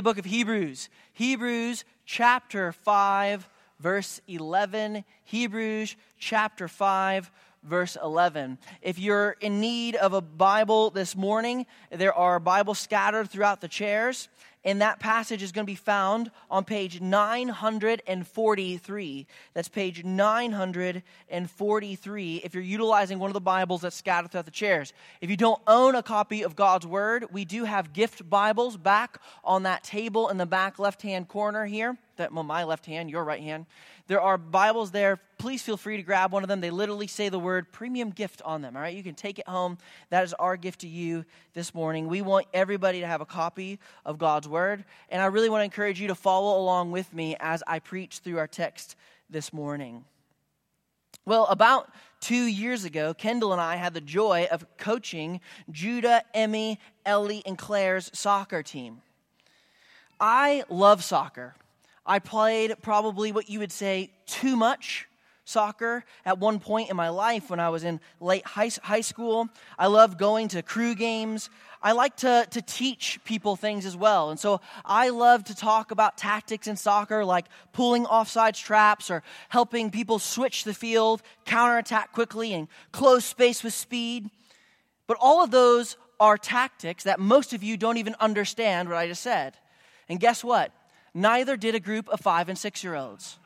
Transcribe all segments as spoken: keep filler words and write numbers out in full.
book of Hebrews. Hebrews chapter five, verse eleven. Hebrews chapter five, verse eleven. If you're in need of a Bible this morning, there are Bibles scattered throughout the chairs. And that passage is going to be found on page nine hundred forty-three. That's page nine hundred forty-three if you're utilizing one of the Bibles that's scattered throughout the chairs. If you don't own a copy of God's Word, we do have gift Bibles back on that table in the back left-hand corner here. That, well, my left hand, your right hand. There are Bibles there. Please feel free to grab one of them. They literally say the word premium gift on them, all right? You can take it home. That is our gift to you this morning. We want everybody to have a copy of God's Word, and I really want to encourage you to follow along with me as I preach through our text this morning. Well, about two years ago, Kendall and I had the joy of coaching Judah, Emmy, Ellie, and Claire's soccer team. I love soccer. I played probably what you would say too much soccer at one point in my life when I was in late high, high school. I loved going to crew games. I like to, to teach people things as well. And so I love to talk about tactics in soccer, like pulling offsides traps or helping people switch the field, counterattack quickly, and close space with speed. But all of those are tactics that most of you don't even understand what I just said. And guess what? Neither did a group of five and six-year-olds.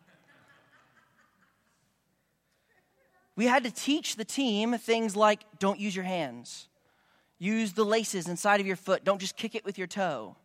We had to teach the team things like don't use your hands. Use the laces inside of your foot. Don't just kick it with your toe.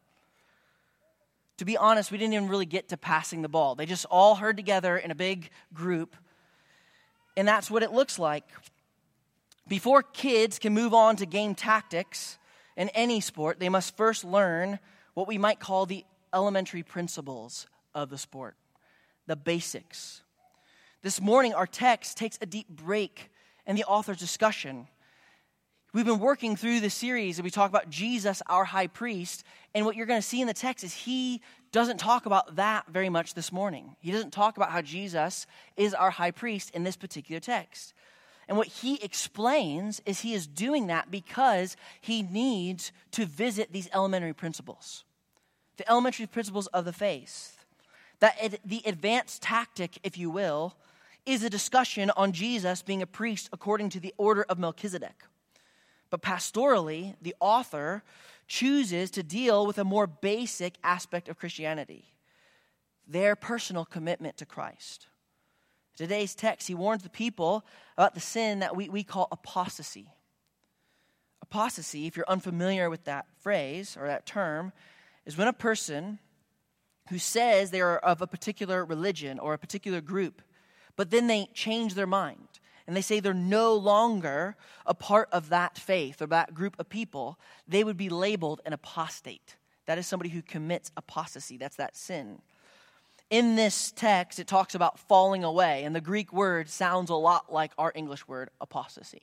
To be honest, we didn't even really get to passing the ball. They just all herd together in a big group. And that's what it looks like. Before kids can move on to game tactics in any sport, they must first learn what we might call the elementary principles of the sport, the basics. This morning, our text takes a deep break in the author's discussion. We've been working through the series and we talk about Jesus, our high priest, and what you're going to see in the text is he doesn't talk about that very much this morning. He doesn't talk about how Jesus is our high priest in this particular text. And what he explains is he is doing that because he needs to visit these elementary principles. The elementary principles of the faith. That ad- the advanced tactic, if you will, is a discussion on Jesus being a priest according to the order of Melchizedek. But pastorally, the author chooses to deal with a more basic aspect of Christianity, their personal commitment to Christ. In today's text, he warns the people about the sin that we, we call apostasy. Apostasy, if you're unfamiliar with that phrase or that term, is when a person who says they are of a particular religion or a particular group, but then they change their mind and they say they're no longer a part of that faith or that group of people, they would be labeled an apostate. That is somebody who commits apostasy. That's that sin. In this text, it talks about falling away, and the Greek word sounds a lot like our English word apostasy.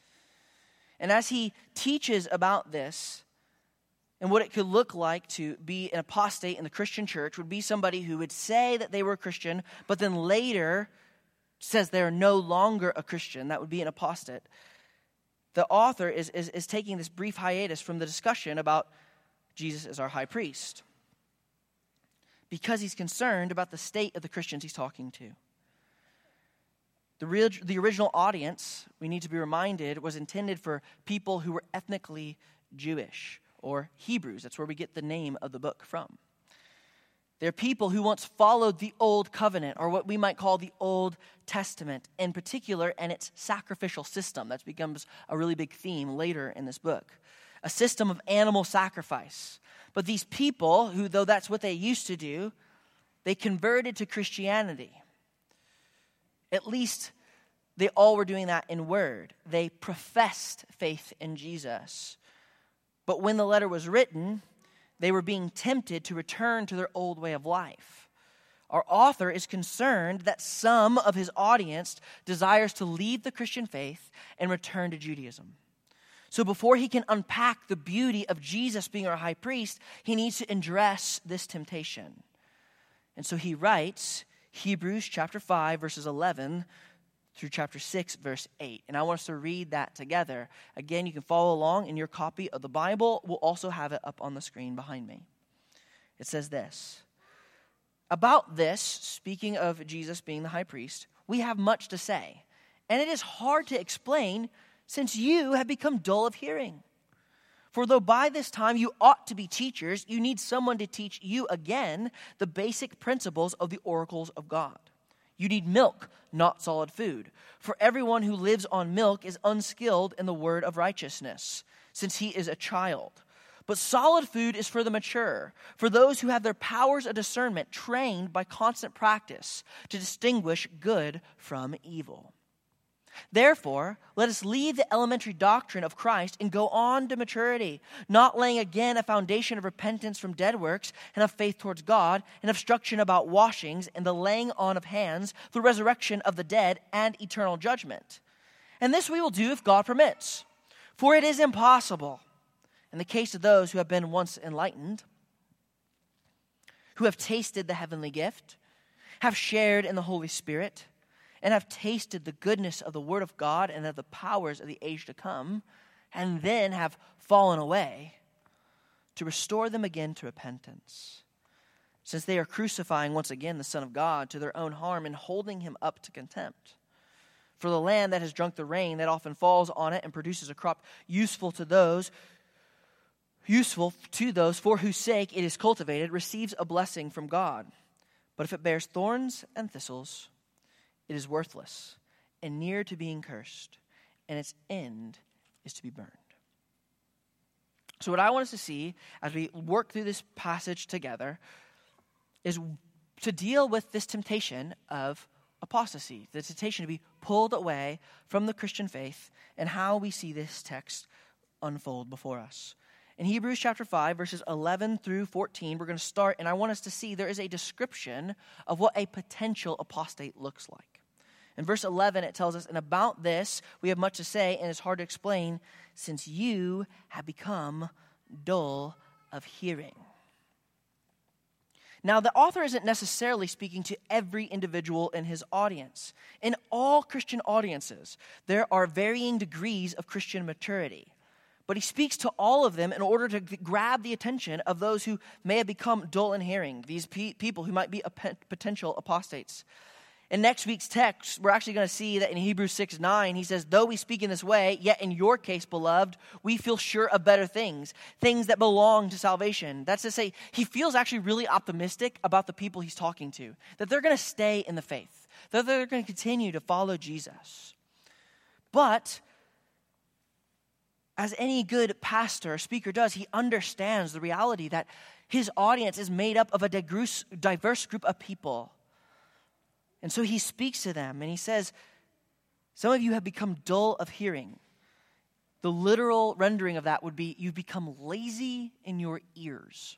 And as he teaches about this, and what it could look like to be an apostate in the Christian church would be somebody who would say that they were a Christian, but then later says they're no longer a Christian. That would be an apostate. The author is, is, is taking this brief hiatus from the discussion about Jesus as our high priest because he's concerned about the state of the Christians he's talking to. The, real, the original audience, we need to be reminded, was intended for people who were ethnically Jewish, or Hebrews. That's where we get the name of the book from. They're people who once followed the Old Covenant, or what we might call the Old Testament, in particular, and its sacrificial system. That becomes a really big theme later in this book. A system of animal sacrifice. But these people, who, though that's what they used to do, they converted to Christianity. At least they all were doing that in word. They professed faith in Jesus. But when the letter was written, they were being tempted to return to their old way of life. Our author is concerned that some of his audience desires to leave the Christian faith and return to Judaism. So before he can unpack the beauty of Jesus being our high priest, he needs to address this temptation. And so he writes Hebrews chapter five, verses eleven through chapter six, verse eight. And I want us to read that together. Again, you can follow along in your copy of the Bible. We'll also have it up on the screen behind me. It says this. About this, speaking of Jesus being the high priest, we have much to say, and it is hard to explain since you have become dull of hearing. For though by this time you ought to be teachers, you need someone to teach you again the basic principles of the oracles of God. You need milk, not solid food. For everyone who lives on milk is unskilled in the word of righteousness, since he is a child. But solid food is for the mature, for those who have their powers of discernment trained by constant practice to distinguish good from evil. Therefore, let us leave the elementary doctrine of Christ and go on to maturity, not laying again a foundation of repentance from dead works and of faith towards God, and obstruction about washings and the laying on of hands, the resurrection of the dead and eternal judgment. And this we will do if God permits. For it is impossible, in the case of those who have been once enlightened, who have tasted the heavenly gift, have shared in the Holy Spirit, and have tasted the goodness of the word of God and of the powers of the age to come, and then have fallen away, to restore them again to repentance, since they are crucifying once again the Son of God to their own harm and holding him up to contempt. For the land that has drunk the rain that often falls on it and produces a crop useful to those useful to those for whose sake it is cultivated receives a blessing from God. But if it bears thorns and thistles, it is worthless and near to being cursed, and its end is to be burned. So what I want us to see as we work through this passage together is to deal with this temptation of apostasy, the temptation to be pulled away from the Christian faith, and how we see this text unfold before us. In Hebrews chapter five, verses eleven through fourteen, we're going to start, and I want us to see there is a description of what a potential apostate looks like. In verse eleven, it tells us, and about this we have much to say, and it's hard to explain, since you have become dull of hearing. Now, the author isn't necessarily speaking to every individual in his audience. In all Christian audiences, there are varying degrees of Christian maturity. But he speaks to all of them in order to grab the attention of those who may have become dull in hearing, these pe- people who might be a pe- potential apostates. In next week's text, we're actually going to see that in Hebrews six nine, he says, though we speak in this way, yet in your case, beloved, we feel sure of better things, things that belong to salvation. That's to say, he feels actually really optimistic about the people he's talking to, that they're going to stay in the faith, that they're going to continue to follow Jesus. But as any good pastor or speaker does, he understands the reality that his audience is made up of a diverse group of people. And so he speaks to them and he says, some of you have become dull of hearing. The literal rendering of that would be, you've become lazy in your ears.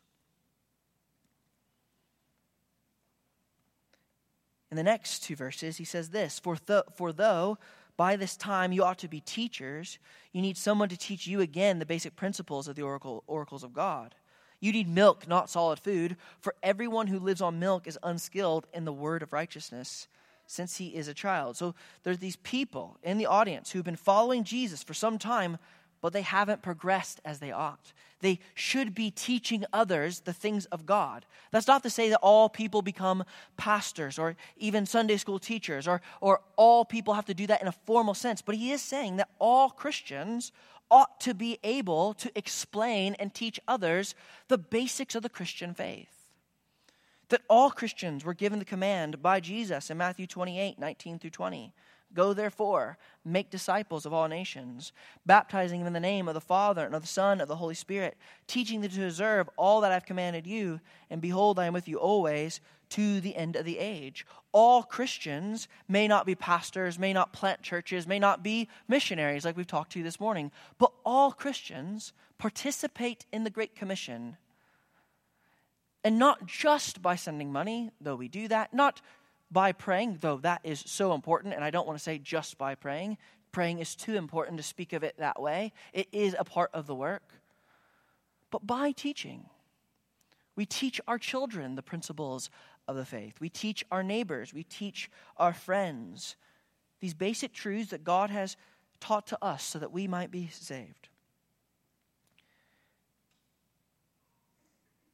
In the next two verses, he says this, For, th- for though by this time you ought to be teachers, you need someone to teach you again the basic principles of the oracle, oracles of God. You need milk, not solid food, for everyone who lives on milk is unskilled in the word of righteousness, since he is a child. So there's these people in the audience who've been following Jesus for some time, but they haven't progressed as they ought. They should be teaching others the things of God. That's not to say that all people become pastors or even Sunday school teachers, or, or all people have to do that in a formal sense, but he is saying that all Christians ought to be able to explain and teach others the basics of the Christian faith. That all Christians were given the command by Jesus in Matthew twenty-eight, nineteen through twenty. Go therefore, make disciples of all nations, baptizing them in the name of the Father and of the Son and of the Holy Spirit, teaching them to observe all that I've commanded you, and behold, I am with you always to the end of the age. All Christians may not be pastors, may not plant churches, may not be missionaries like we've talked to this morning, but all Christians participate in the Great Commission. And not just by sending money, though we do that, not by praying, though that is so important, and I don't want to say just by praying. Praying is too important to speak of it that way. It is a part of the work. But by teaching. We teach our children the principles of the faith. We teach our neighbors. We teach our friends these basic truths that God has taught to us so that we might be saved.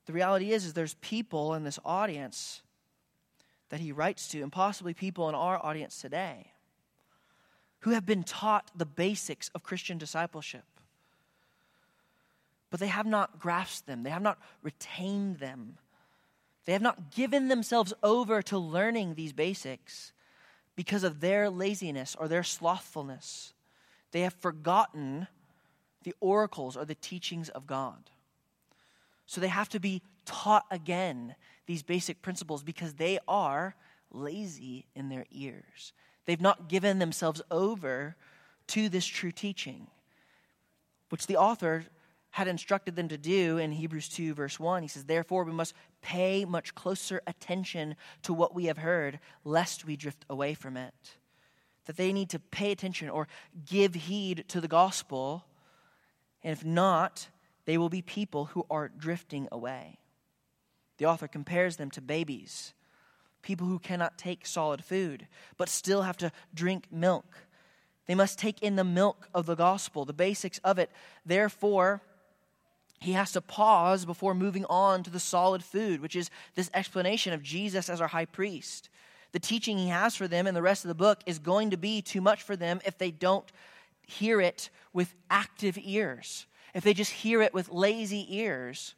the reality is, is there's people in this audience that he writes to, and possibly people in our audience today, who have been taught the basics of Christian discipleship. But they have not grasped them. They have not retained them. They have not given themselves over to learning these basics because of their laziness or their slothfulness. They have forgotten the oracles or the teachings of God. So they have to be taught again these basic principles because they are lazy in their ears. They've not given themselves over to this true teaching, which the author had instructed them to do in Hebrews two, verse one. He says, therefore, we must pay much closer attention to what we have heard, lest we drift away from it. That they need to pay attention or give heed to the gospel, and if not, they will be people who are drifting away. The author compares them to babies, people who cannot take solid food, but still have to drink milk. They must take in the milk of the gospel, the basics of it. Therefore, he has to pause before moving on to the solid food, which is this explanation of Jesus as our high priest. The teaching he has for them in the rest of the book is going to be too much for them if they don't hear it with active ears. If they just hear it with lazy ears,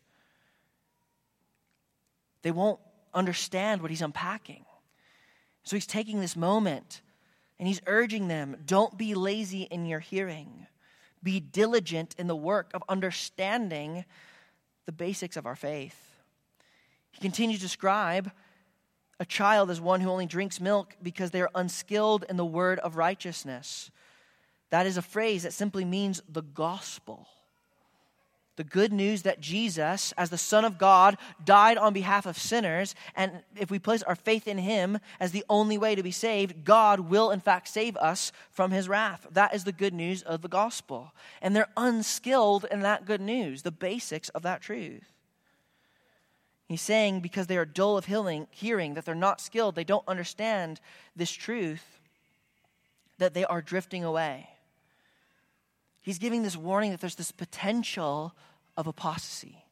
they won't understand what he's unpacking. So he's taking this moment and he's urging them, don't be lazy in your hearing. Be diligent in the work of understanding the basics of our faith. He continues to describe a child as one who only drinks milk because they are unskilled in the word of righteousness. That is a phrase that simply means the gospel. The good news that Jesus, as the Son of God, died on behalf of sinners, and if we place our faith in him as the only way to be saved, God will in fact save us from his wrath. That is the good news of the gospel. And they're unskilled in that good news, the basics of that truth. He's saying because they are dull of hearing, hearing, that they're not skilled, they don't understand this truth, that they are drifting away. He's giving this warning that there's this potential of apostasy.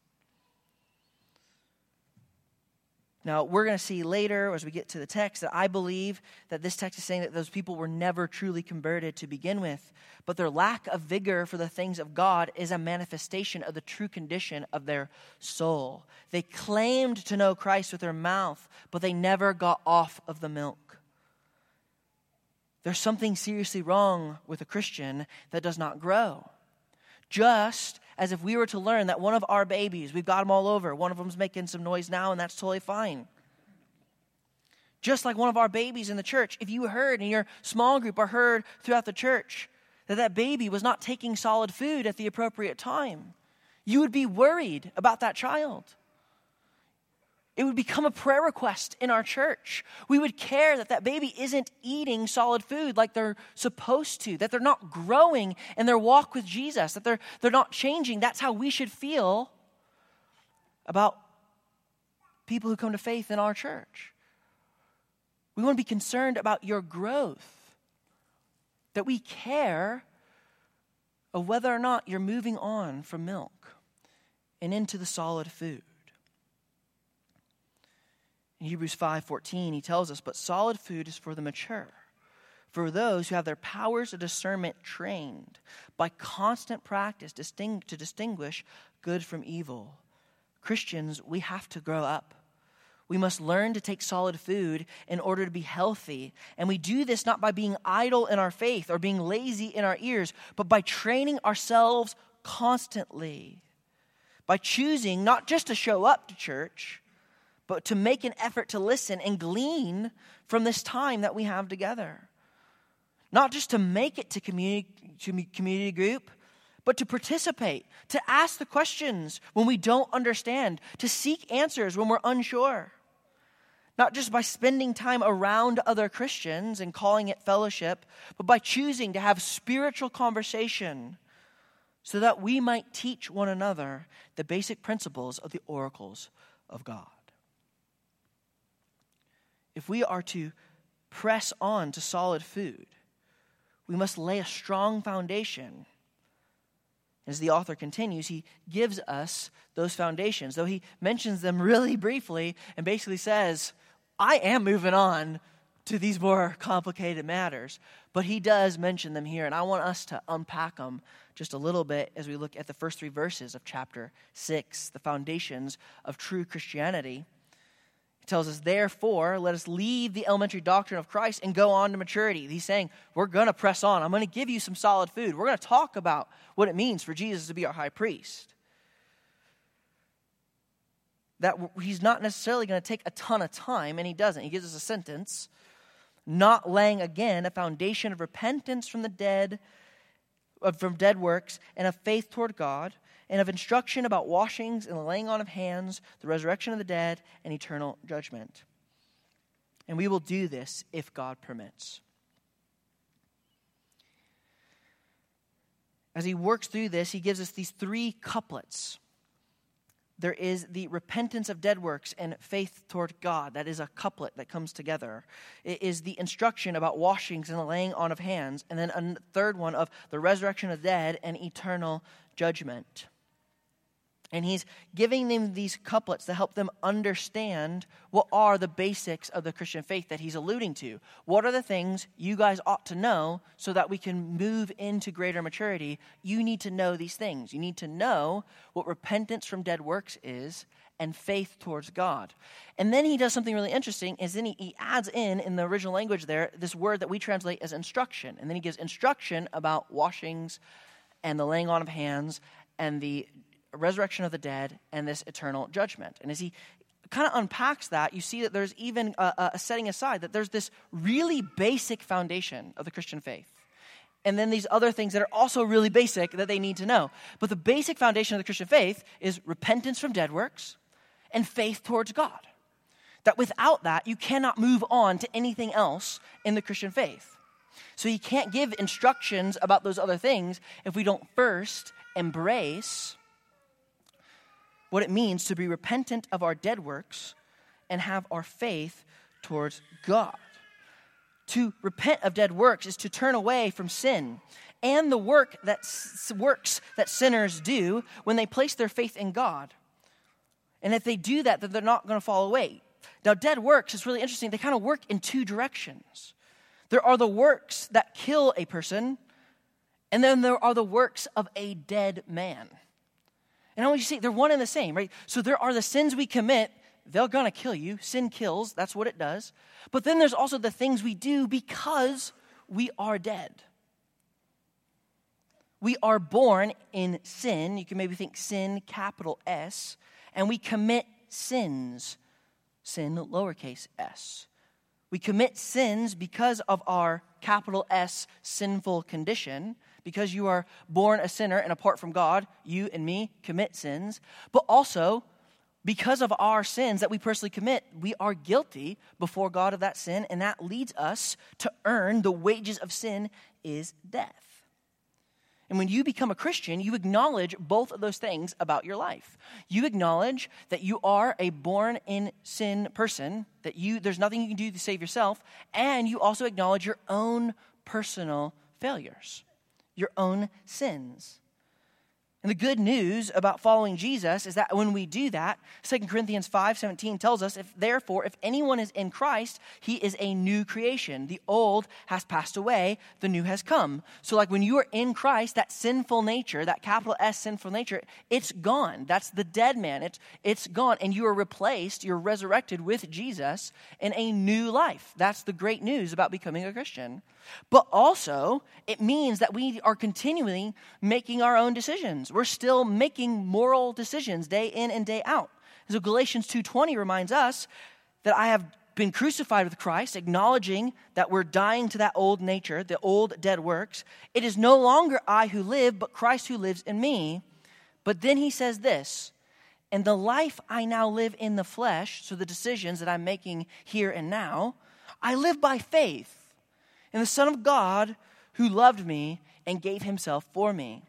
Now, we're going to see later as we get to the text that I believe that this text is saying that those people were never truly converted to begin with, but their lack of vigor for the things of God is a manifestation of the true condition of their soul. They claimed to know Christ with their mouth, but they never got off of the milk. There's something seriously wrong with a Christian that does not grow. Just as if we were to learn that one of our babies, we've got them all over, one of them's making some noise now, and that's totally fine. Just like one of our babies in the church, if you heard in your small group or heard throughout the church that that baby was not taking solid food at the appropriate time, you would be worried about that child. It would become a prayer request in our church. We would care that that baby isn't eating solid food like they're supposed to, that they're not growing in their walk with Jesus, that they're, they're not changing. That's how we should feel about people who come to faith in our church. We want to be concerned about your growth, that we care of whether or not you're moving on from milk and into the solid food. In Hebrews five fourteen, he tells us, but solid food is for the mature, for those who have their powers of discernment trained by constant practice disting- to distinguish good from evil. Christians, we have to grow up. We must learn to take solid food in order to be healthy. And we do this not by being idle in our faith or being lazy in our ears, but by training ourselves constantly. By choosing not just to show up to church, but to make an effort to listen and glean from this time that we have together. Not just to make it to community, to community group, but to participate, to ask the questions when we don't understand, to seek answers when we're unsure. Not just by spending time around other Christians and calling it fellowship, but by choosing to have spiritual conversation so that we might teach one another the basic principles of the oracles of God. If we are to press on to solid food, we must lay a strong foundation As the author continues, he gives us those foundations, though he mentions them really briefly and basically says, I am moving on to these more complicated matters. But he does mention them here, and I want us to unpack them just a little bit as we look at the first three verses of chapter six, the foundations of true Christianity. He tells us, therefore, let us leave the elementary doctrine of Christ and go on to maturity. He's saying, we're going to press on. I'm going to give you some solid food. We're going to talk about what it means for Jesus to be our high priest. That he's not necessarily going to take a ton of time, and he doesn't. He gives us a sentence, not laying again a foundation of repentance from the dead, from dead works, and of faith toward God, and of instruction about washings and the laying on of hands, the resurrection of the dead, and eternal judgment. And we will do this if God permits. As he works through this, he gives us these three couplets. There is the repentance of dead works and faith toward God. That is a couplet that comes together. It is the instruction about washings and the laying on of hands. And then a third one of the resurrection of the dead and eternal judgment. And he's giving them these couplets to help them understand what are the basics of the Christian faith that he's alluding to. What are the things you guys ought to know so that we can move into greater maturity? You need to know these things. You need to know what repentance from dead works is and faith towards God. And then he does something really interesting, is then he, he adds in, in the original language there, this word that we translate as instruction. And then he gives instruction about washings and the laying on of hands and the resurrection of the dead, and this eternal judgment. And as he kind of unpacks that, you see that there's even a, a setting aside, that there's this really basic foundation of the Christian faith. And then these other things that are also really basic that they need to know. But the basic foundation of the Christian faith is repentance from dead works and faith towards God. That without that, you cannot move on to anything else in the Christian faith. So you can't give instructions about those other things if we don't first embrace what it means to be repentant of our dead works and have our faith towards God. To repent of dead works is to turn away from sin and the work that works that sinners do when they place their faith in God. And if they do that, then they're not going to fall away. Now, dead works is really interesting. They kind of work in two directions. There are the works that kill a person, and then there are the works of a dead man. And I want you to see, they're one and the same, right? So there are the sins we commit. They're going to kill you. Sin kills. That's what it does. But then there's also the things we do because we are dead. We are born in sin. You can maybe think sin, capital S. And we commit sins, sin, lowercase s. We commit sins because of our capital S sinful condition. Because you are born a sinner and apart from God, you and me commit sins. But also, because of our sins that we personally commit, we are guilty before God of that sin, and that leads us to earn the wages of sin is death. And when you become a Christian, you acknowledge both of those things about your life. You acknowledge that you are a born-in-sin person, that you there's nothing you can do to save yourself, and you also acknowledge your own personal failures. Your own sins. And the good news about following Jesus is that when we do that, Second Corinthians five seventeen tells us, if therefore, if anyone is in Christ, he is a new creation. The old has passed away, the new has come. So like when you are in Christ, that sinful nature, that capital S sinful nature, it's gone. That's the dead man. It's, it's gone. And you are replaced, you're resurrected with Jesus in a new life. That's the great news about becoming a Christian. But also, it means that we are continually making our own decisions. We're still making moral decisions day in and day out. So Galatians two twenty reminds us that I have been crucified with Christ, acknowledging that we're dying to that old nature, the old dead works. It is no longer I who live, but Christ who lives in me. But then he says this, and the life I now live in the flesh, so the decisions that I'm making here and now, I live by faith in the Son of God who loved me and gave himself for me.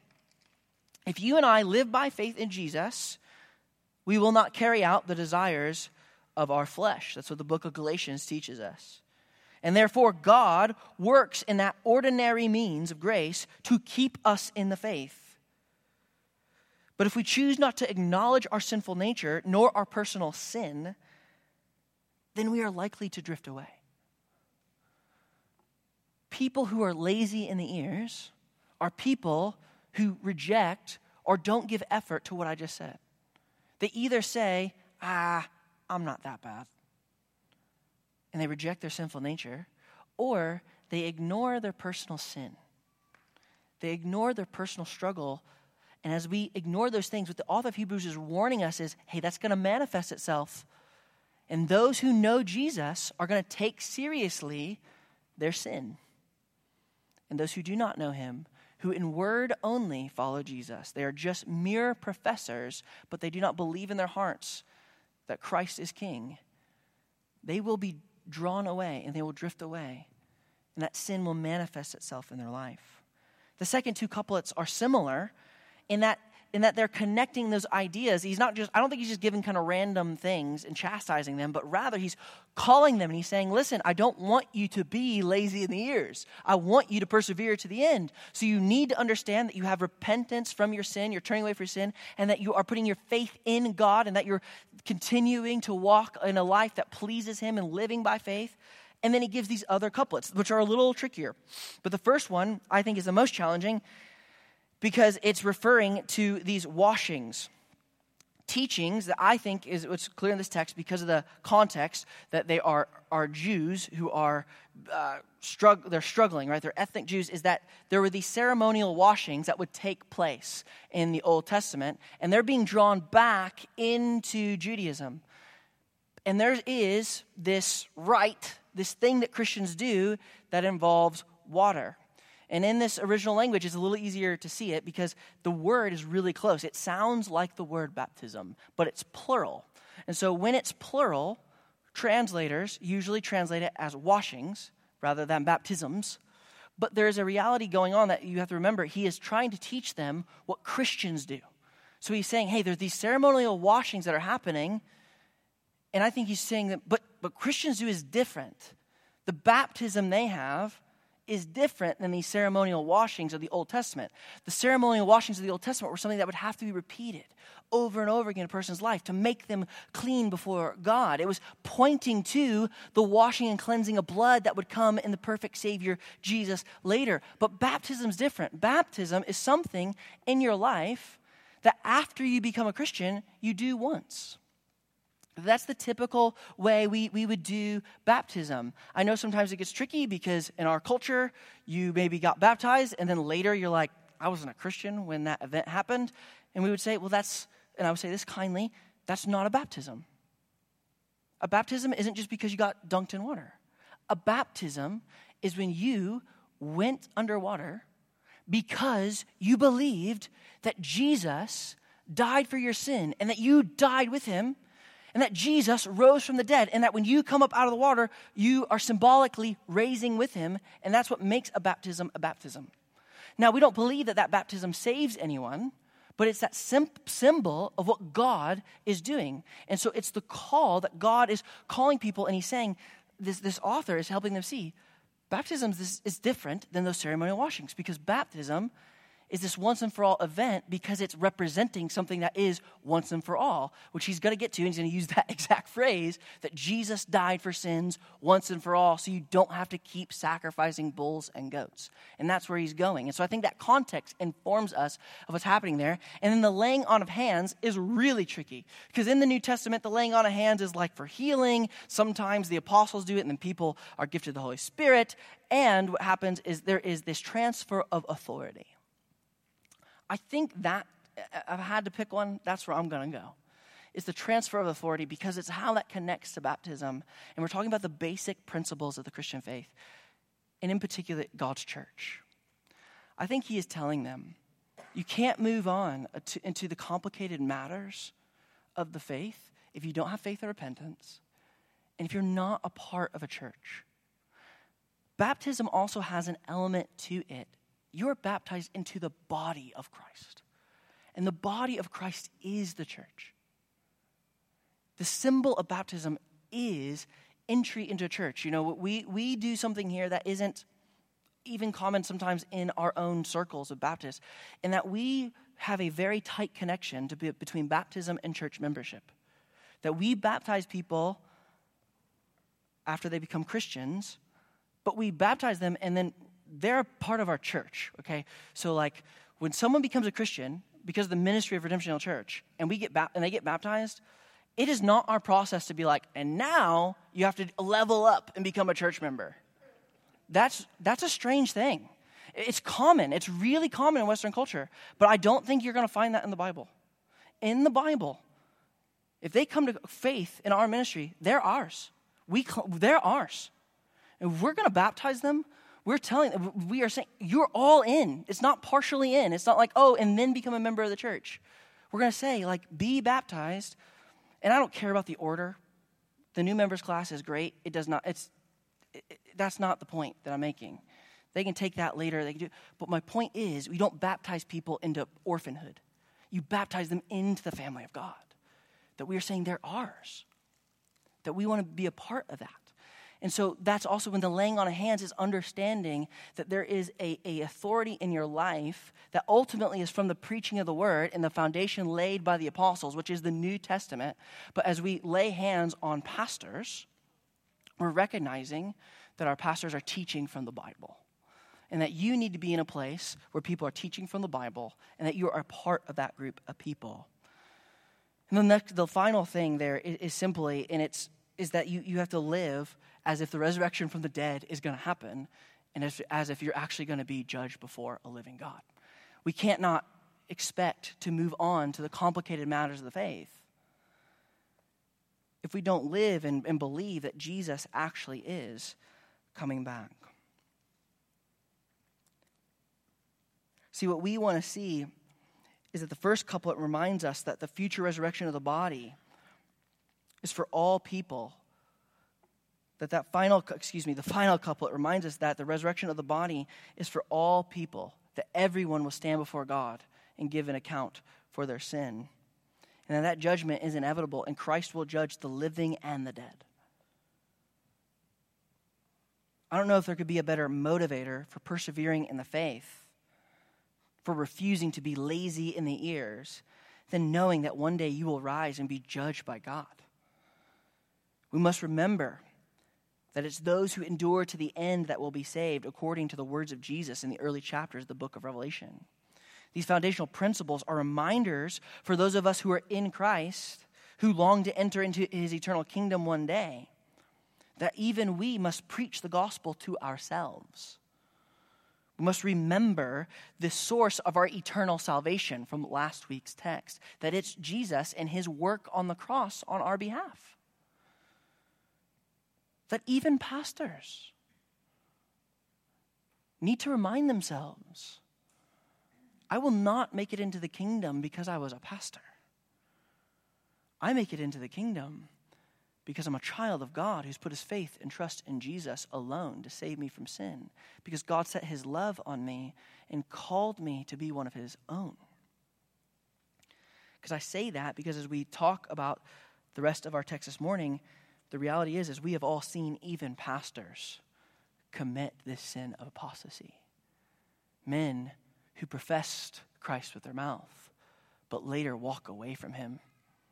If you and I live by faith in Jesus, we will not carry out the desires of our flesh. That's what the book of Galatians teaches us. And therefore, God works in that ordinary means of grace to keep us in the faith. But if we choose not to acknowledge our sinful nature, nor our personal sin, then we are likely to drift away. People who are lazy in the ears are people who reject or don't give effort to what I just said. They either say, ah, I'm not that bad, and they reject their sinful nature, or they ignore their personal sin. They ignore their personal struggle. And as we ignore those things, what the author of Hebrews is warning us is, hey, that's going to manifest itself. And those who know Jesus are going to take seriously their sin. And those who do not know him, who in word only follow Jesus, they are just mere professors, but they do not believe in their hearts that Christ is king. They will be drawn away and they will drift away. And that sin will manifest itself in their life. The second two couplets are similar in that in that they're connecting those ideas. He's not just, I don't think he's just giving kind of random things and chastising them, but rather he's calling them and he's saying, listen, I don't want you to be lazy in the ears. I want you to persevere to the end. So you need to understand that you have repentance from your sin, you're turning away from your sin, and that you are putting your faith in God, and that you're continuing to walk in a life that pleases him and living by faith. And then he gives these other couplets, which are a little trickier. But the first one, I think, is the most challenging because it's referring to these washings. Teachings that I think is what's clear in this text because of the context that they are, are Jews who are uh, strugg- they're struggling, right? They're ethnic Jews, is that there were these ceremonial washings that would take place in the Old Testament, and they're being drawn back into Judaism. And there is this rite, this thing that Christians do that involves water. And in this original language, it's a little easier to see it because the word is really close. It sounds like the word baptism, but it's plural. And so when it's plural, translators usually translate it as washings rather than baptisms. But there's a reality going on that you have to remember. He is trying to teach them what Christians do. So he's saying, hey, there's these ceremonial washings that are happening. And I think he's saying that, but what Christians do is different. The baptism they have is different than these ceremonial washings of the Old Testament. The ceremonial washings of the Old Testament were something that would have to be repeated over and over again in a person's life to make them clean before God. It was pointing to the washing and cleansing of blood that would come in the perfect Savior, Jesus, later. But baptism is different. Baptism is something in your life that after you become a Christian, you do once. That's the typical way we, we would do baptism. I know sometimes it gets tricky because in our culture, you maybe got baptized and then later you're like, I wasn't a Christian when that event happened. And we would say, well, that's, and I would say this kindly, that's not a baptism. A baptism isn't just because you got dunked in water. A baptism is when you went underwater because you believed that Jesus died for your sin and that you died with him, and that Jesus rose from the dead, and that when you come up out of the water, you are symbolically raising with him, and that's what makes a baptism a baptism. Now, we don't believe that that baptism saves anyone, but it's that sim- symbol of what God is doing. And so it's the call that God is calling people, and he's saying, this, this author is helping them see, baptism is, is different than those ceremonial washings, because baptism is this once and for all event because it's representing something that is once and for all, which he's going to get to, and he's going to use that exact phrase, that Jesus died for sins once and for all, so you don't have to keep sacrificing bulls and goats. And that's where he's going. And so I think that context informs us of what's happening there. And then the laying on of hands is really tricky, because in the New Testament, the laying on of hands is like for healing. Sometimes the apostles do it, and then people are gifted the Holy Spirit. And what happens is there is this transfer of authority. I think that, if I had to pick one, that's where I'm going to go. It's the transfer of authority because it's how that connects to baptism. And we're talking about the basic principles of the Christian faith, and in particular, God's church. I think he is telling them, you can't move on to, into the complicated matters of the faith if you don't have faith or repentance, and if you're not a part of a church. Baptism also has an element to it. You're baptized into the body of Christ. And the body of Christ is the church. The symbol of baptism is entry into a church. You know, we, we do something here that isn't even common sometimes in our own circles of Baptists, in that we have a very tight connection to be between baptism and church membership. That we baptize people after they become Christians, but we baptize them and then they're part of our church, okay? So like when someone becomes a Christian because of the ministry of Redemption Hill Church and we get ba- and they get baptized, it is not our process to be like, and now you have to level up and become a church member. That's that's a strange thing. It's common. It's really common in Western culture. But I don't think you're going to find that in the Bible. In the Bible, if they come to faith in our ministry, they're ours. We they're ours. And if we're going to baptize them, we're telling, we are saying, you're all in. It's not partially in. It's not like, oh, and then become a member of the church. We're going to say, like, be baptized. And I don't care about the order. The new members class is great. It does not, it's, it, it, that's not the point that I'm making. They can take that later. They can do, but my point is, we don't baptize people into orphanhood. You baptize them into the family of God. That we are saying they're ours. That we want to be a part of that. And so that's also when the laying on of hands is understanding that there is a, a authority in your life that ultimately is from the preaching of the word and the foundation laid by the apostles, which is the New Testament. But as we lay hands on pastors, we're recognizing that our pastors are teaching from the Bible. And that you need to be in a place where people are teaching from the Bible and that you are a part of that group of people. And the next, the final thing there is, is simply, and it's, is that you, you have to live as if the resurrection from the dead is going to happen and as, as if you're actually going to be judged before a living God. We can't not expect to move on to the complicated matters of the faith if we don't live and, and believe that Jesus actually is coming back. See, what we want to see is that the first couplet reminds us that the future resurrection of the body is for all people. That that final, excuse me, the final couplet reminds us that the resurrection of the body is for all people, that everyone will stand before God and give an account for their sin. And that that judgment is inevitable, and Christ will judge the living and the dead. I don't know if there could be a better motivator for persevering in the faith, for refusing to be lazy in the ears, than knowing that one day you will rise and be judged by God. We must remember that it's those who endure to the end that will be saved, according to the words of Jesus in the early chapters of the book of Revelation. These foundational principles are reminders for those of us who are in Christ, who long to enter into his eternal kingdom one day, that even we must preach the gospel to ourselves. We must remember the source of our eternal salvation from last week's text, that it's Jesus and his work on the cross on our behalf. That even pastors need to remind themselves, I will not make it into the kingdom because I was a pastor. I make it into the kingdom because I'm a child of God who's put his faith and trust in Jesus alone to save me from sin. Because God set his love on me and called me to be one of his own. Because I say that because as we talk about the rest of our text this morning, the reality is, is we have all seen even pastors commit this sin of apostasy. Men who professed Christ with their mouth, but later walk away from him.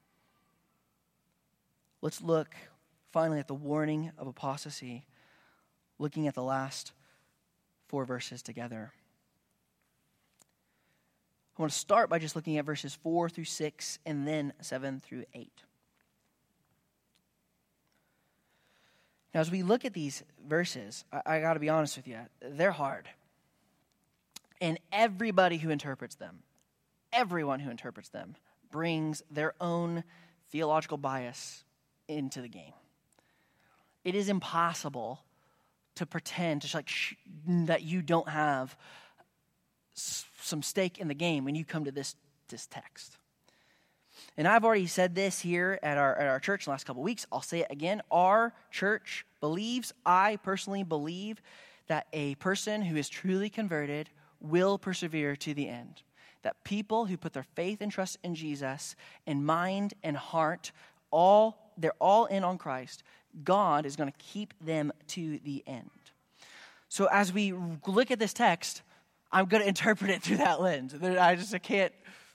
Let's look finally at the warning of apostasy, looking at the last four verses together. I want to start by just looking at verses four through six and then seven through eight. Now, as we look at these verses, I, I got to be honest with you, they're hard. And everybody who interprets them, everyone who interprets them, brings their own theological bias into the game. It is impossible to pretend to like sh- that you don't have s- some stake in the game when you come to this, this text. And I've already said this here at our, at our church in the last couple of weeks. I'll say it again. Our church believes, I personally believe, that a person who is truly converted will persevere to the end. That people who put their faith and trust in Jesus, in mind and heart, all they're all in on Christ, God is going to keep them to the end. So as we look at this text, I'm going to interpret it through that lens. I just I can't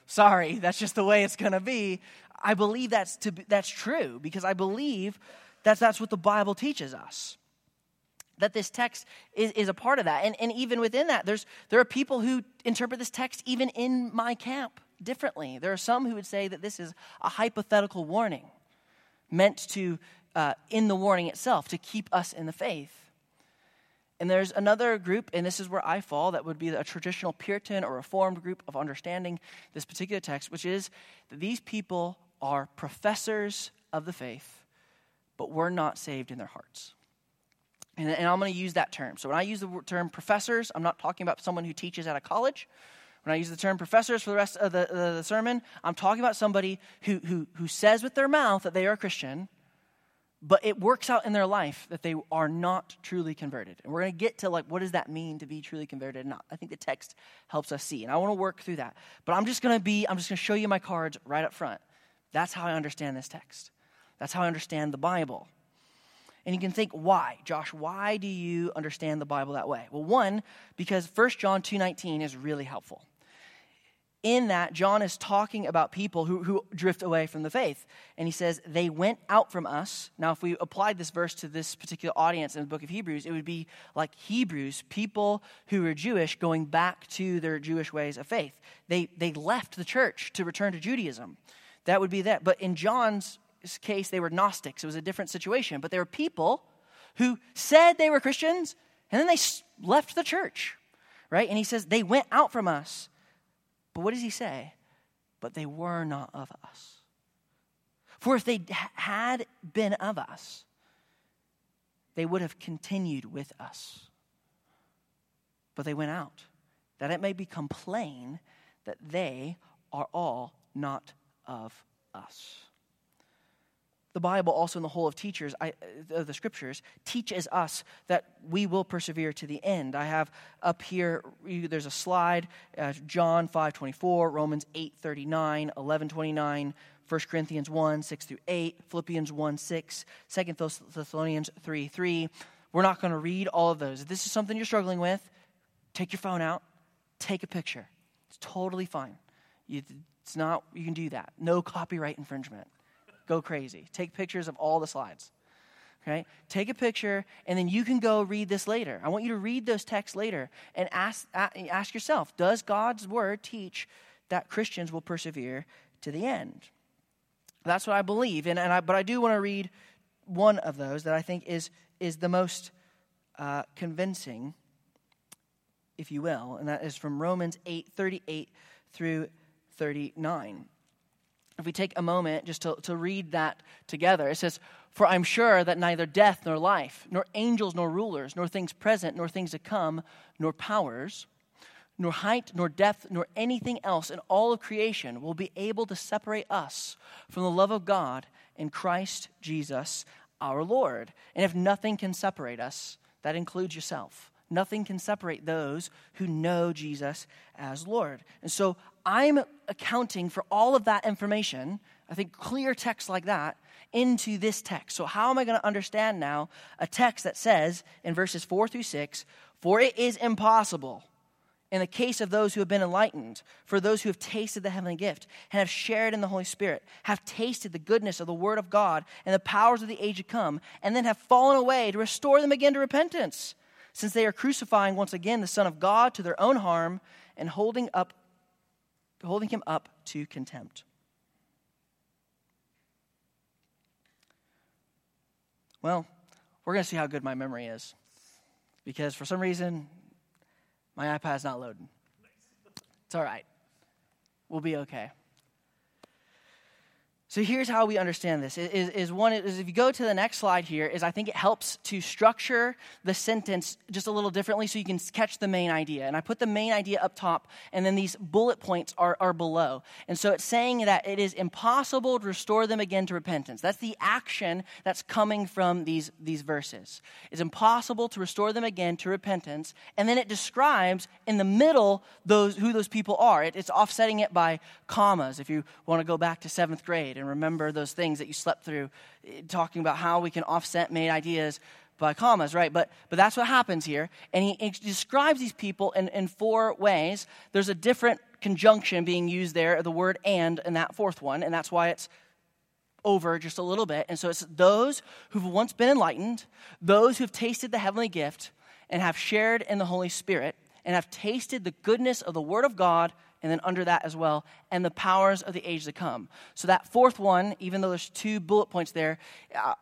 sorry, that's just the way it's going to be. I believe that's to be, that's true because I believe that that's what the Bible teaches us. That this text is, is a part of that. And, and even within that, there's there are people who interpret this text even in my camp differently. There are some who would say that this is a hypothetical warning meant to, uh, in the warning itself, to keep us in the faith. And there's another group, and this is where I fall, that would be a traditional Puritan or Reformed group of understanding this particular text, which is that these people are professors of the faith, but were not saved in their hearts. And, and I'm going to use that term. So when I use the term professors, I'm not talking about someone who teaches at a college. When I use the term professors for the rest of the, the, the sermon, I'm talking about somebody who, who, who says with their mouth that they are a Christian, but it works out in their life that they are not truly converted. And we're going to get to, like, what does that mean to be truly converted? And I think the text helps us see. And I want to work through that. But I'm just going to be, I'm just going to show you my cards right up front. That's how I understand this text. That's how I understand the Bible. And you can think, why? Josh, why do you understand the Bible that way? Well, one, because First John two nineteen is really helpful. In that, John is talking about people who, who drift away from the faith. And he says, they went out from us. Now, if we applied this verse to this particular audience in the book of Hebrews, it would be like Hebrews, people who are Jewish going back to their Jewish ways of faith. They, they left the church to return to Judaism. That would be that. But in John's case, they were Gnostics. It was a different situation. But they were people who said they were Christians, and then they left the church, right? And he says, they went out from us. But what does he say? But they were not of us. For if they had been of us, they would have continued with us. But they went out, that it may become plain that they are all not of us. The Bible, also in the whole of teachers, I, uh, the scriptures, teaches us that we will persevere to the end. I have up here, there's a slide, uh, John five twenty-four, Romans eight thirty-nine, eleven twenty-nine, First Corinthians one, six through eight, Philippians one, six, Second Thessalonians three, three. We're not going to read all of those. If this is something you're struggling with, take your phone out, take a picture. It's totally fine. You, it's not, you can do that. No copyright infringement. Go crazy. Take pictures of all the slides. Okay? Take a picture, and then you can go read this later. I want you to read those texts later and ask ask yourself, does God's word teach that Christians will persevere to the end? That's what I believe. And, and I, but I do want to read one of those that I think is, is the most uh, convincing, if you will, and that is from Romans eight thirty-eight through thirty-nine. If we take a moment just to, to read that together, it says, for I'm sure that neither death nor life, nor angels nor rulers, nor things present, nor things to come, nor powers, nor height, nor depth, nor anything else in all of creation will be able to separate us from the love of God in Christ Jesus our Lord. And if nothing can separate us, that includes yourself. Nothing can separate those who know Jesus as Lord. And so I'm accounting for all of that information, I think clear text like that, into this text. So how am I going to understand now a text that says in verses four through six, for it is impossible in the case of those who have been enlightened, for those who have tasted the heavenly gift and have shared in the Holy Spirit, have tasted the goodness of the word of God and the powers of the age to come, and then have fallen away to restore them again to repentance, since they are crucifying once again the Son of God to their own harm and holding up, holding him up to contempt. Well, we're going to see how good my memory is, because for some reason, my iPad's not loading. It's all right. We'll be okay. So here's how we understand this. Is, is one is if you go to the next slide here, is I think it helps to structure the sentence just a little differently so you can catch the main idea. And I put the main idea up top, and then these bullet points are, are below. And so it's saying that it is impossible to restore them again to repentance. That's the action that's coming from these, these verses. It's impossible to restore them again to repentance. And then it describes in the middle those who those people are. It, it's offsetting it by commas if you want to go back to seventh grade and remember those things that you slept through, talking about how we can offset main ideas by commas, right? But but that's what happens here. And he, he describes these people in, in four ways. There's a different conjunction being used there, the word and in that fourth one, and that's why it's over just a little bit. And so it's those who've once been enlightened, those who've tasted the heavenly gift and have shared in the Holy Spirit and have tasted the goodness of the Word of God, and then under that as well, and the powers of the age to come. So that fourth one, even though there's two bullet points there, uh,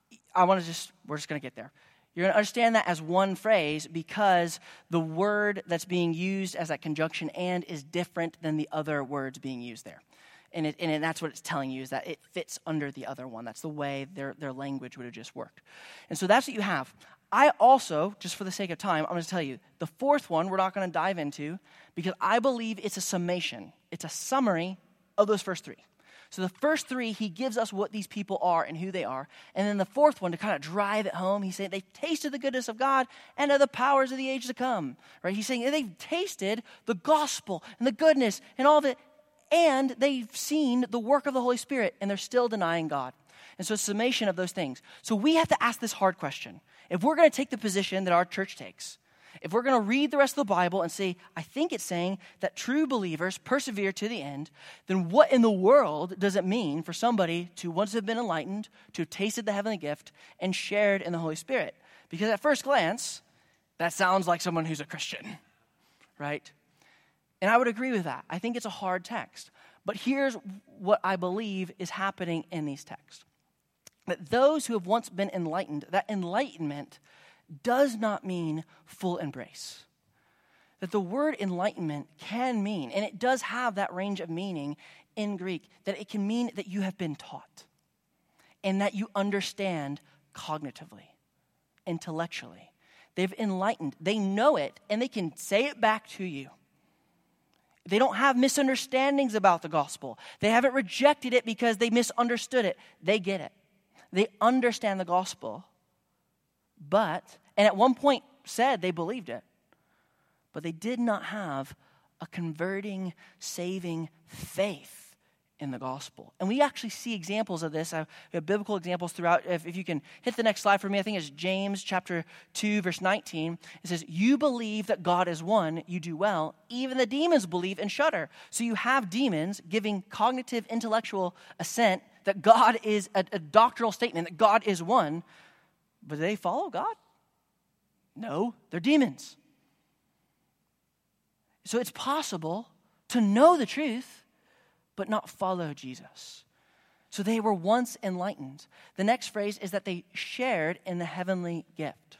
I want to just, we're just going to get there. You're going to understand that as one phrase because the word that's being used as that conjunction and is different than the other words being used there. And, it, and that's what it's telling you, is that it fits under the other one. That's the way their, their language would have just worked. And so that's what you have. I also, just for the sake of time, I'm going to tell you, the fourth one we're not going to dive into because I believe it's a summation. It's a summary of those first three. So the first three, he gives us what these people are and who they are. And then the fourth one, to kind of drive it home, he's saying they've tasted the goodness of God and of the powers of the age to come. Right? He's saying they've tasted the gospel and the goodness and all of it, and they've seen the work of the Holy Spirit, and they're still denying God. And so it's a summation of those things. So we have to ask this hard question. If we're going to take the position that our church takes, if we're going to read the rest of the Bible and say, I think it's saying that true believers persevere to the end, then what in the world does it mean for somebody to once have been enlightened, to have tasted the heavenly gift, and shared in the Holy Spirit? Because at first glance, that sounds like someone who's a Christian, right? And I would agree with that. I think it's a hard text. But here's what I believe is happening in these texts. That those who have once been enlightened, that enlightenment does not mean full embrace. That the word enlightenment can mean, and it does have that range of meaning in Greek, that it can mean that you have been taught and that you understand cognitively, intellectually. They've enlightened. They know it, and they can say it back to you. They don't have misunderstandings about the gospel. They haven't rejected it because they misunderstood it. They get it. They understand the gospel, but, and at one point said they believed it, but they did not have a converting, saving faith in the gospel. And we actually see examples of this. I have biblical examples throughout. If, if you can hit the next slide for me, I think it's James chapter two, verse nineteen. It says, you believe that God is one, you do well. Even the demons believe and shudder. So you have demons giving cognitive, intellectual assent that God is a, a doctrinal statement, that God is one, but do they follow God? No, they're demons. So it's possible to know the truth, but not follow Jesus. So they were once enlightened. The next phrase is that they shared in the heavenly gift.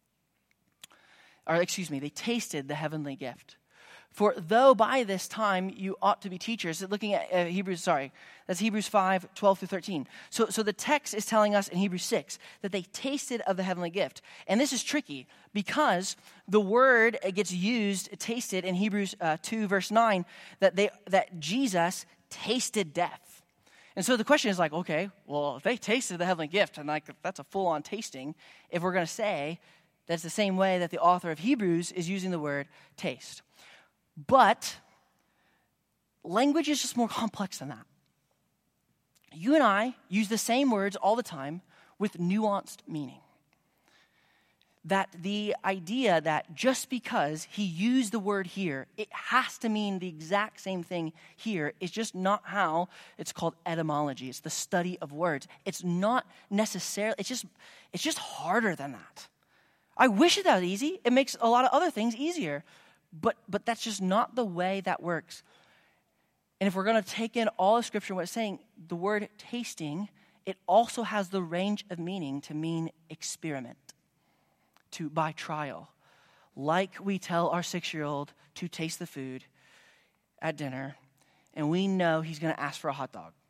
Or excuse me, they tasted the heavenly gift. For though by this time you ought to be teachers, looking at uh, Hebrews, sorry, that's Hebrews five, twelve through thirteen. So, so the text is telling us in Hebrews six that they tasted of the heavenly gift. And this is tricky because the word gets used, tasted, in Hebrews uh, two, verse nine, that they that Jesus tasted death. And so the question is like, okay, well, if they tasted the heavenly gift, and like that's a full-on tasting, if we're going to say that's the same way that the author of Hebrews is using the word taste. But language is just more complex than that. You and I use the same words all the time with nuanced meaning. That the idea that just because he used the word here, it has to mean the exact same thing here is just not how it's called etymology. It's the study of words. It's not necessarily, it's just, it's just harder than that. I wish it that was easy. It makes a lot of other things easier. But but that's just not the way that works. And if we're going to take in all of Scripture, what it's saying, the word tasting, it also has the range of meaning to mean experiment, to by trial. Like we tell our six-year-old to taste the food at dinner, and we know he's going to ask for a hot dog.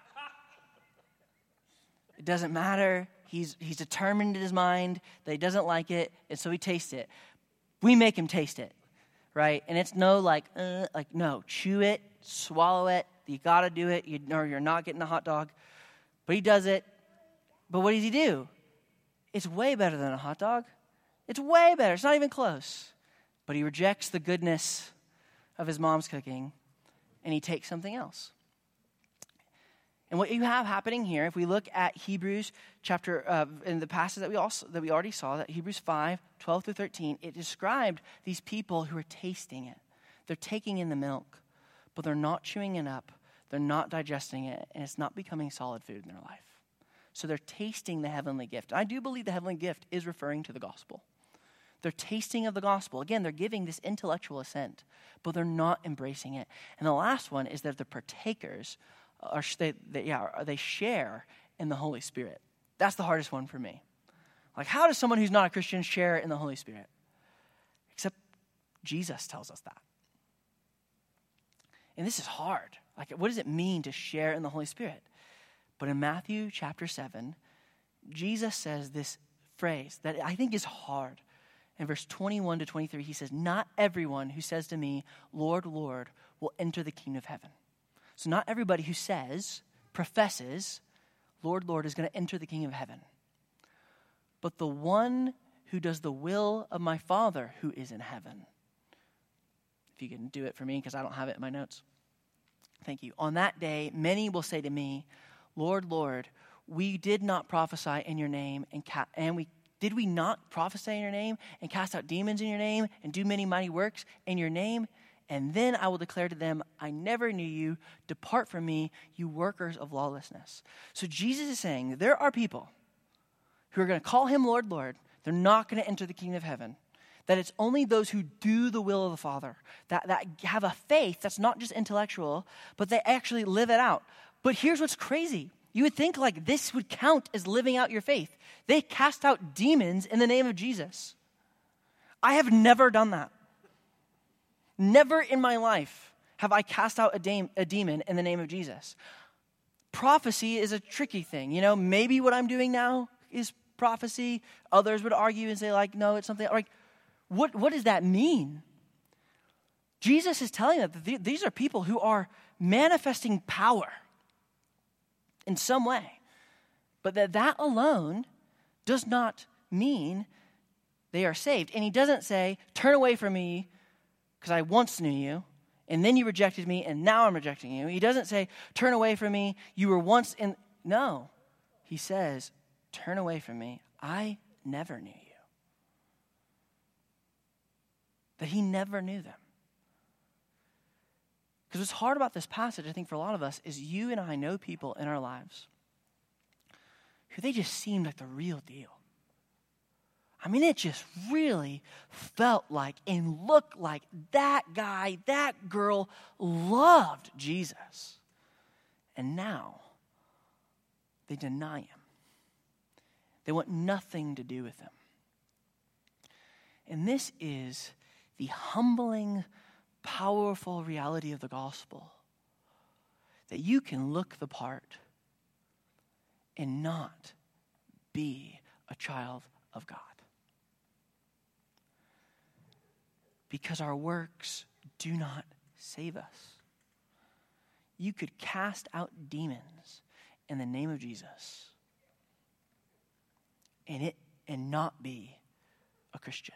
It doesn't matter. He's, he's determined in his mind that he doesn't like it, and so he tastes it. We make him taste it. Right? And it's no like, uh, like, no, chew it, swallow it. You got to do it, you, or you're not getting a hot dog. But he does it. But what does he do? It's way better than a hot dog. It's way better. It's not even close. But he rejects the goodness of his mom's cooking, and he takes something else. And what you have happening here, if we look at Hebrews chapter, uh, in the passage that we also that we already saw, that Hebrews five, twelve through thirteen, it described these people who are tasting it. They're taking in the milk, but they're not chewing it up. They're not digesting it, and it's not becoming solid food in their life. So they're tasting the heavenly gift. I do believe the heavenly gift is referring to the gospel. They're tasting of the gospel. Again, they're giving this intellectual assent, but they're not embracing it. And the last one is that the partakers, are they, they, yeah, they share in the Holy Spirit. That's the hardest one for me. Like, how does someone who's not a Christian share in the Holy Spirit? Except Jesus tells us that. And this is hard. Like, what does it mean to share in the Holy Spirit? But in Matthew chapter seven, Jesus says this phrase that I think is hard. In verse twenty-one to twenty-three, he says, "Not everyone who says to me, 'Lord, Lord,' will enter the kingdom of heaven." So not everybody who says, professes, "Lord, Lord," is going to enter the kingdom of heaven. But the one who does the will of my Father who is in heaven. If you can do it for me, because I don't have it in my notes. Thank you. "On that day, many will say to me, 'Lord, Lord, we did not prophesy in your name, and ca- and we did we not prophesy in your name, and cast out demons in your name, and do many mighty works in your name?' And then I will declare to them, 'I never knew you. Depart from me, you workers of lawlessness.'" So Jesus is saying that there are people who are going to call him Lord, Lord. They're not going to enter the kingdom of heaven. That it's only those who do the will of the Father, that, that have a faith that's not just intellectual, but they actually live it out. But here's what's crazy. You would think like this would count as living out your faith. They cast out demons in the name of Jesus. I have never done that. Never in my life have I cast out a, dame, a demon in the name of Jesus. Prophecy is a tricky thing. You know, maybe what I'm doing now is prophecy. Others would argue and say like, no, it's something like, what, what does that mean? Jesus is telling them that th- these are people who are manifesting power in some way. But that that alone does not mean they are saved. And he doesn't say, "Turn away from me because I once knew you, and then you rejected me, and now I'm rejecting you." He doesn't say, "Turn away from me, you were once in..." No. He says, "Turn away from me, I never knew you." That he never knew them. Because what's hard about this passage, I think for a lot of us, is you and I know people in our lives who they just seemed like the real deal. I mean, it just really felt like and looked like that guy, that girl loved Jesus. And now they deny him. They want nothing to do with him. And this is the humbling, powerful reality of the gospel. That you can look the part and not be a child of God. Because our works do not save us. You could cast out demons in the name of Jesus and it and not be a Christian.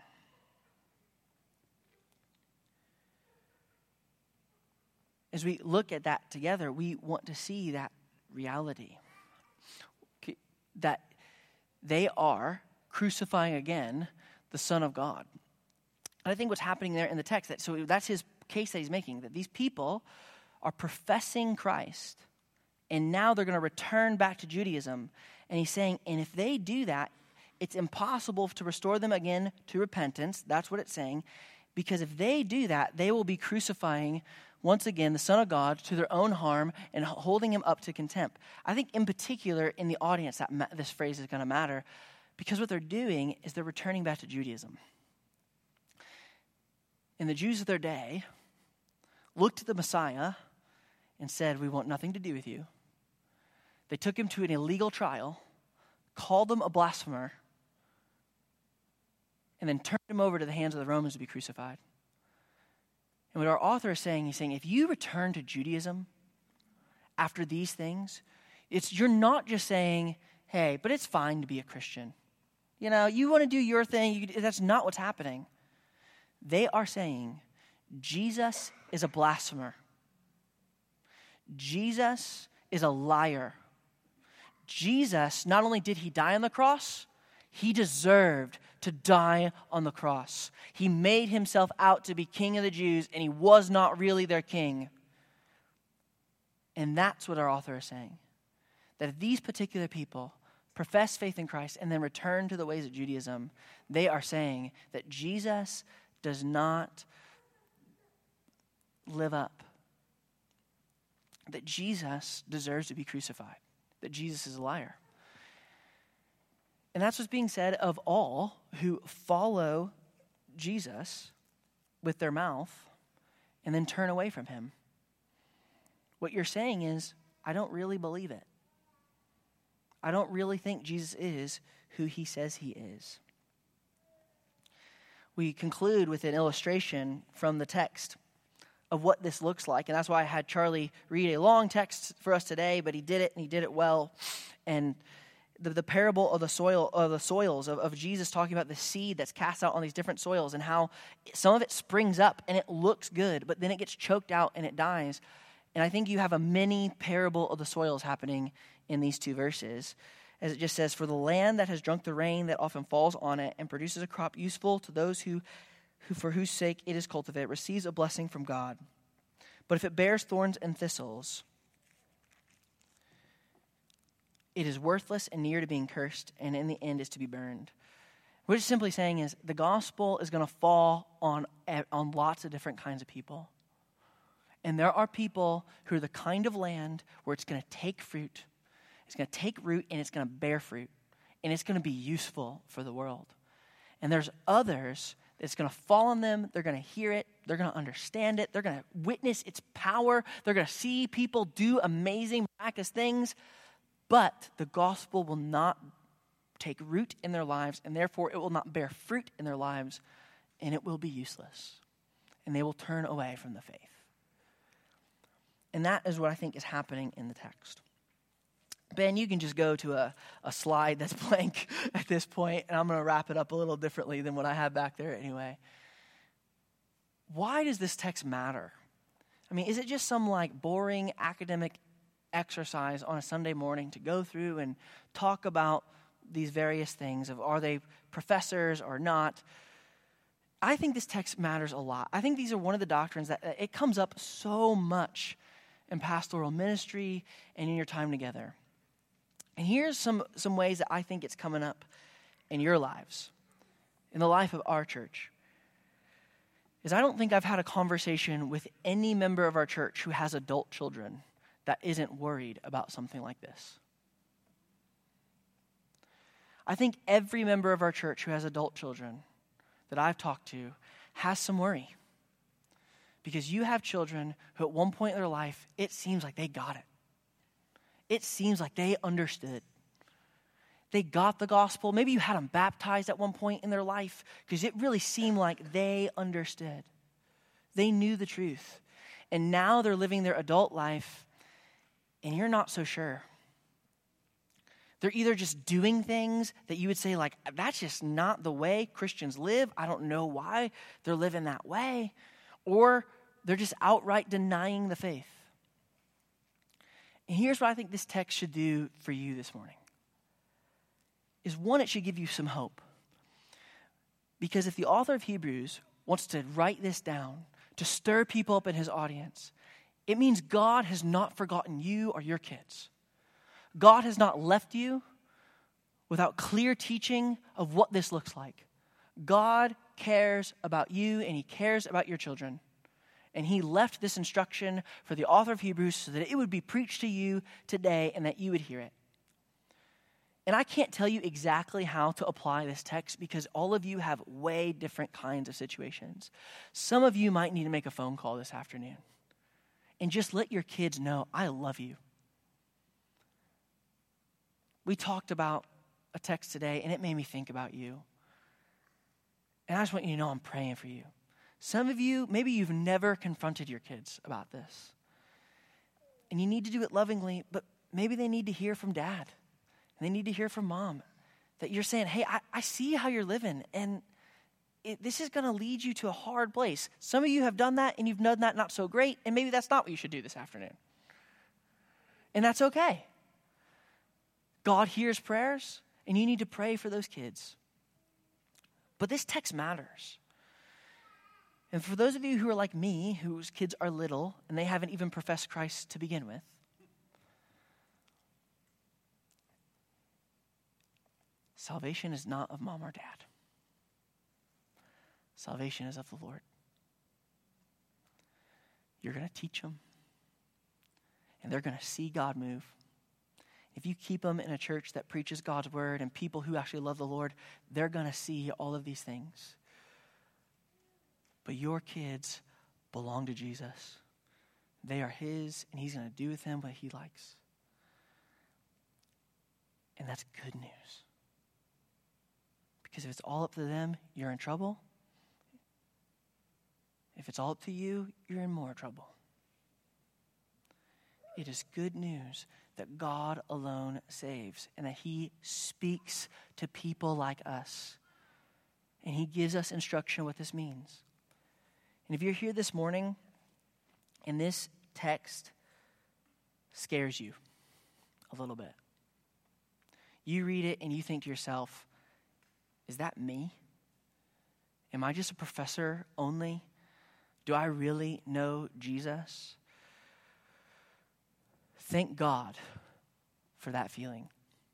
As we look at that together, we want to see that reality. That they are crucifying again the Son of God. And I think what's happening there in the text, that so that's his case that he's making, that these people are professing Christ, and now they're going to return back to Judaism. And he's saying, and if they do that, it's impossible to restore them again to repentance. That's what it's saying. Because if they do that, they will be crucifying once again the Son of God to their own harm and holding him up to contempt. I think in particular in the audience that ma- this phrase is going to matter, because what they're doing is they're returning back to Judaism. And the Jews of their day looked at the Messiah and said, "We want nothing to do with you." They took him to an illegal trial, called him a blasphemer, and then turned him over to the hands of the Romans to be crucified. And what our author is saying, he's saying, if you return to Judaism after these things, it's you're not just saying, "Hey, but it's fine to be a Christian. You know, you want to do your thing." You, that's not what's happening. They are saying, Jesus is a blasphemer. Jesus is a liar. Jesus, not only did he die on the cross, he deserved to die on the cross. He made himself out to be king of the Jews, and he was not really their king. And that's what our author is saying. That if these particular people profess faith in Christ and then return to the ways of Judaism, they are saying that Jesus does not live up. That Jesus deserves to be crucified. That Jesus is a liar. And that's what's being said of all who follow Jesus with their mouth and then turn away from him. What you're saying is, I don't really believe it. I don't really think Jesus is who he says he is. We conclude with an illustration from the text of what this looks like. And that's why I had Charlie read a long text for us today, but he did it and he did it well. And the, the parable of the soil of the soils of, of Jesus talking about the seed that's cast out on these different soils and how some of it springs up and it looks good, but then it gets choked out and it dies. And I think you have a mini parable of the soils happening in these two verses. As it just says, for the land that has drunk the rain that often falls on it and produces a crop useful to those who who for whose sake it is cultivated, receives a blessing from God. But if it bears thorns and thistles, it is worthless and near to being cursed, and in the end is to be burned. What it's simply saying is the gospel is going to fall on, on lots of different kinds of people. And there are people who are the kind of land where it's going to take fruit, it's going to take root, and it's going to bear fruit, and it's going to be useful for the world. And there's others it's going to fall on them. They're going to hear it. They're going to understand it. They're going to witness its power. They're going to see people do amazing, miraculous things. But the gospel will not take root in their lives, and therefore it will not bear fruit in their lives, and it will be useless. And they will turn away from the faith. And that is what I think is happening in the text. Ben, you can just go to a, a slide that's blank at this point, and I'm going to wrap it up a little differently than what I have back there anyway. Why does this text matter? I mean, is it just some like boring academic exercise on a Sunday morning to go through and talk about these various things of are they professors or not? I think this text matters a lot. I think these are one of the doctrines that it comes up so much in pastoral ministry and in your time together. And here's some, some ways that I think it's coming up in your lives, in the life of our church. Is I don't think I've had a conversation with any member of our church who has adult children that isn't worried about something like this. I think every member of our church who has adult children that I've talked to has some worry. Because you have children who at one point in their life, it seems like they got it. It seems like they understood. They got the gospel. Maybe you had them baptized at one point in their life because it really seemed like they understood. They knew the truth. And now they're living their adult life and you're not so sure. They're either just doing things that you would say like, that's just not the way Christians live. I don't know why they're living that way. Or they're just outright denying the faith. And here's what I think this text should do for you this morning. Is one, it should give you some hope. Because if the author of Hebrews wants to write this down, to stir people up in his audience, it means God has not forgotten you or your kids. God has not left you without clear teaching of what this looks like. God cares about you and he cares about your children. And he left this instruction for the author of Hebrews so that it would be preached to you today and that you would hear it. And I can't tell you exactly how to apply this text because all of you have way different kinds of situations. Some of you might need to make a phone call this afternoon and just let your kids know, I love you. We talked about a text today and it made me think about you. And I just want you to know I'm praying for you. Some of you, maybe you've never confronted your kids about this. And you need to do it lovingly, but maybe they need to hear from dad. And they need to hear from mom. That you're saying, hey, I, I see how you're living. And it, this is going to lead you to a hard place. Some of you have done that and you've done that not so great. And maybe that's not what you should do this afternoon. And that's okay. God hears prayers, and you need to pray for those kids. But this text matters. And for those of you who are like me, whose kids are little, and they haven't even professed Christ to begin with, salvation is not of mom or dad. Salvation is of the Lord. You're going to teach them, and they're going to see God move. If you keep them in a church that preaches God's word and people who actually love the Lord, they're going to see all of these things. But your kids belong to Jesus. They are his, and he's going to do with them what he likes. And that's good news. Because if it's all up to them, you're in trouble. If it's all up to you, you're in more trouble. It is good news that God alone saves and that he speaks to people like us. And he gives us instruction what this means. And if you're here this morning and this text scares you a little bit, you read it and you think to yourself, is that me? Am I just a professor only? Do I really know Jesus? Thank God for that feeling.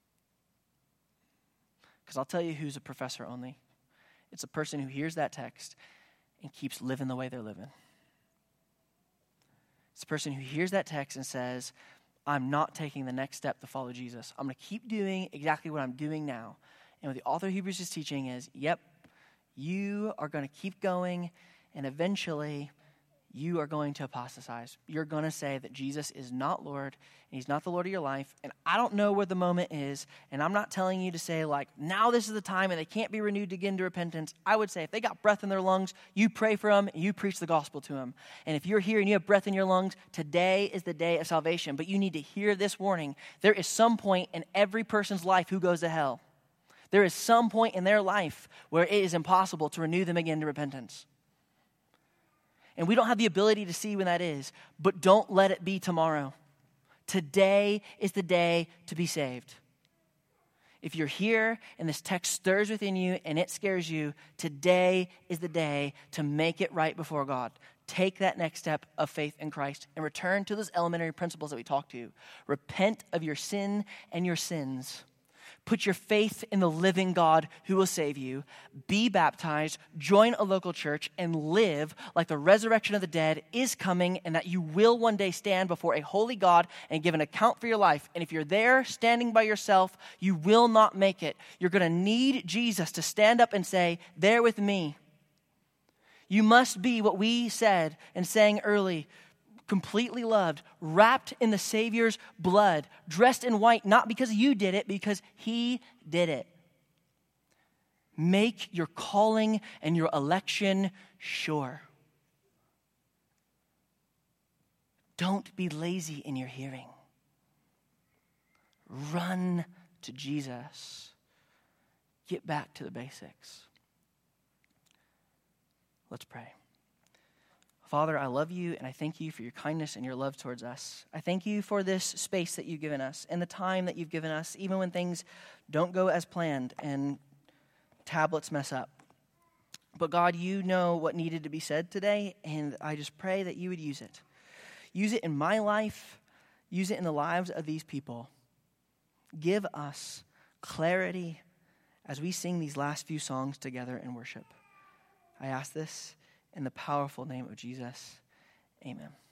Because I'll tell you who's a professor only. It's a person who hears that text and keeps living the way they're living. It's a person who hears that text and says, I'm not taking the next step to follow Jesus. I'm going to keep doing exactly what I'm doing now. And what the author of Hebrews is teaching is, yep, you are going to keep going, and eventually you are going to apostatize. You're going to say that Jesus is not Lord, and he's not the Lord of your life, and I don't know where the moment is, and I'm not telling you to say, like, now this is the time, and they can't be renewed again to repentance. I would say if they got breath in their lungs, you pray for them, and you preach the gospel to them. And if you're here and you have breath in your lungs, today is the day of salvation, but you need to hear this warning. There is some point in every person's life who goes to hell. There is some point in their life where it is impossible to renew them again to repentance. And we don't have the ability to see when that is, but don't let it be tomorrow. Today is the day to be saved. If you're here and this text stirs within you and it scares you, today is the day to make it right before God. Take that next step of faith in Christ and return to those elementary principles that we talked to. Repent of your sin and your sins. Put your faith in the living God who will save you. Be baptized, join a local church, and live like the resurrection of the dead is coming and that you will one day stand before a holy God and give an account for your life. And if you're there standing by yourself, you will not make it. You're going to need Jesus to stand up and say, there with me. You must be what we said and sang early, completely loved, wrapped in the Savior's blood, dressed in white, not because you did it, because he did it. Make your calling and your election sure. Don't be lazy in your hearing. Run to Jesus. Get back to the basics. Let's pray. Father, I love you, and I thank you for your kindness and your love towards us. I thank you for this space that you've given us and the time that you've given us, even when things don't go as planned and tablets mess up. But God, you know what needed to be said today, and I just pray that you would use it. Use it in my life. Use it in the lives of these people. Give us clarity as we sing these last few songs together in worship. I ask this in the powerful name of Jesus. Amen.